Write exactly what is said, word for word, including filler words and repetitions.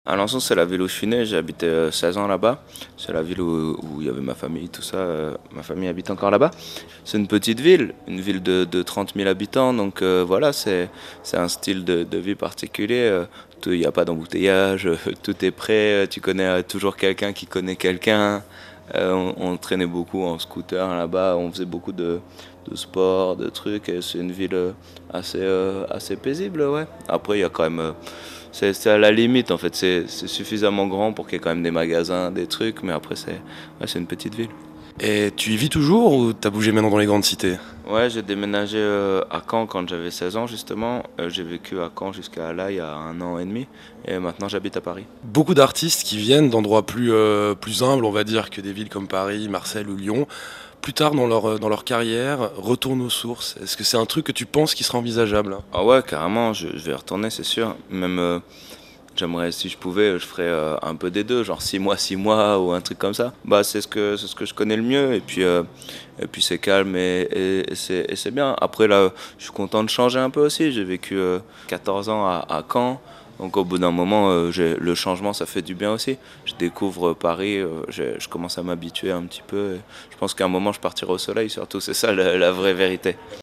Alençon, c'est la ville où je suis né, j'ai habité euh, seize ans là-bas. C'est la ville où, où il y avait ma famille, tout ça. euh, ma famille habite encore là-bas. C'est une petite ville, une ville de, de trente mille habitants, donc euh, voilà, c'est, c'est un style de, de vie particulier. euh, tout- Il n'y a pas d'embouteillage, euh, tout est prêt, euh, tu connais euh, toujours quelqu'un qui connaît quelqu'un. Euh, on, on traînait beaucoup en scooter là-bas, on faisait beaucoup de, de sport, de trucs. et C'est une ville euh, assez, euh, assez paisible, ouais. Après, il y a quand même... euh, c'est c'est à la limite en fait, c'est c'est suffisamment grand pour qu'il y ait quand même des magasins, des trucs, mais après c'est ouais, c'est une petite ville. Et tu y vis toujours ou t'as bougé maintenant dans les grandes cités? Ouais, j'ai déménagé euh, à Caen quand j'avais seize ans justement. Euh, j'ai vécu à Caen jusqu'à là il y a un an et demi et maintenant j'habite à Paris. Beaucoup d'artistes qui viennent d'endroits plus, euh, plus humbles, on va dire, que des villes comme Paris, Marseille ou Lyon, plus tard dans leur, euh, dans leur carrière, retournent aux sources. Est-ce que c'est un truc que tu penses qui sera envisageable? Ah ouais, carrément, je, je vais y retourner, c'est sûr. Même euh, j'aimerais, si je pouvais, je ferais euh, un peu des deux, genre six mois, six mois ou un truc comme ça. Bah, c'est ce que, c'est ce que je connais le mieux. Et puis, euh, et puis c'est calme et, et, et c'est, et c'est bien. Après, là, je suis content de changer un peu aussi. J'ai vécu euh, quatorze ans à, à Caen. Donc, au bout d'un moment, euh, j'ai, le changement, ça fait du bien aussi. Je découvre Paris, euh, j'ai- je commence à m'habituer un petit peu. Et je pense qu'à un moment, je partirai au soleil, surtout. C'est ça la, la vraie vérité.